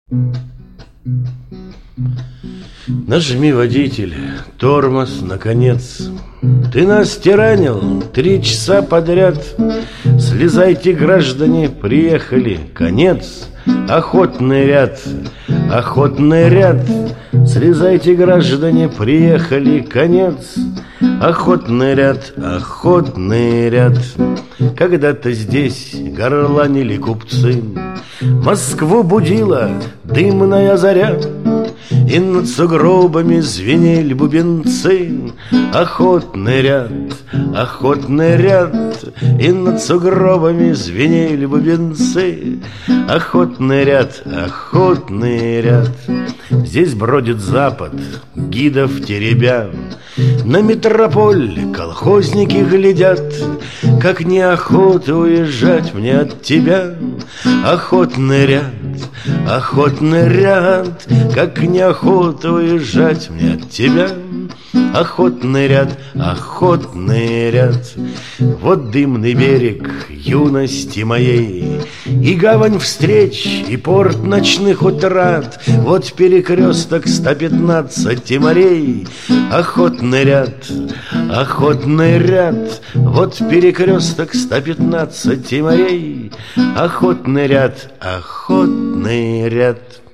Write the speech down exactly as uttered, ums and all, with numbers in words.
Нажми, водитель, тормоз, наконец. Ты нас тиранил три часа подряд. Слезайте, граждане, приехали, конец. Охотный ряд, охотный ряд. Слезайте, граждане, приехали, конец. Охотный ряд, охотный ряд. Когда-то здесь горланили купцы, Москву будила дымная заря, и над сугробами звенели бубенцы. Охотный ряд, охотный ряд. И над сугробами звенели бубенцы. Охотный ряд, охотный ряд. Здесь бродит запад, гидов теребя. На метрополь колхозники глядят, как неохота уезжать мне от тебя. Охотный ряд, охотный ряд. Как неохота уезжать мне от тебя. Охотный ряд, охотный ряд. Вот дымный берег юности моей, и гавань встреч, и порт ночных утрат. Вот перекресток сто пятнадцати морей. Охотный ряд, охотный ряд. Вот перекресток сто пятнадцати морей. Охотный ряд, охотный ряд.